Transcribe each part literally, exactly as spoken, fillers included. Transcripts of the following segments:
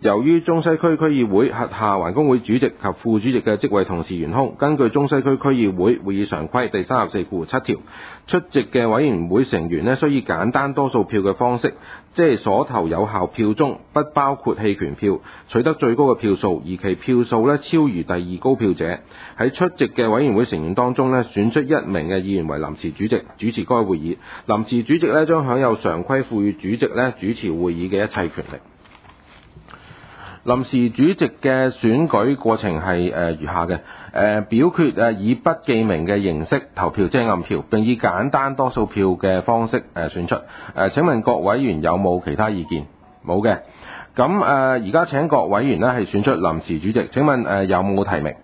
由於中西區區議會轄下環工會主席及副主席嘅職位同時懸空，根據中西區區議會會議常規第三十四條七條，出席嘅委員會成員呢，需以簡單多數票嘅方式，即係所投有效票中不包括棄權票，取得最高嘅票數，而其票數呢超於第二高票者，喺出席嘅委員會成員當中呢，選出一名嘅議員為臨時主席，主持該會議。臨時主席呢將享有常規賦予主席呢主持會議嘅一切權力。臨時主席嘅選舉過程係誒如下嘅，誒、呃、表決誒以不記名嘅形式投票，即係暗票，並以簡單多數票嘅方式誒選出。誒、呃、請問各委員有冇其他意見？冇嘅。咁誒而家請各委員呢係選出臨時主席。請問誒、呃、有冇提名？誒、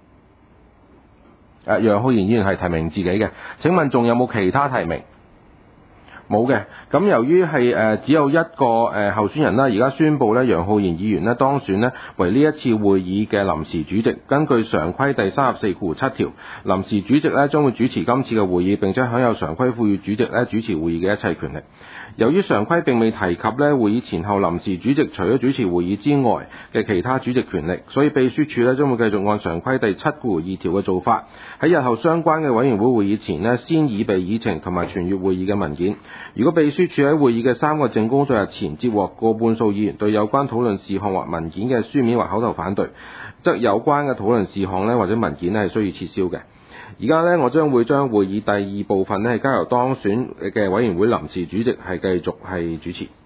呃、楊浩然議員係提名自己嘅。請問仲有冇其他提名？冇嘅，咁由於係誒只有一個誒候選人啦，而家宣布咧楊浩然議員咧當選咧為呢一次會議嘅臨時主席。根據常規第三十四條七條，臨時主席咧將會主持今次嘅會議，並且享有常規賦予主席咧主持會議嘅一切權力。由於常規並未提及咧會議前後臨時主席除咗主持會議之外嘅其他主席權力，所以秘書處咧將會繼續按常規第七條二條嘅做法，喺日後相關嘅委員會會議前咧先擬備議程同埋傳閱會議嘅文件。如果秘書處喺會議嘅三個正工作日前接獲過半數議員對有關討論事項或文件嘅書面或口頭反對，則有關嘅討論事項咧或者文件咧係需要撤銷嘅。而家咧，我將會將會議第二部分咧係交由當選嘅委員會臨時主席係繼續係主持。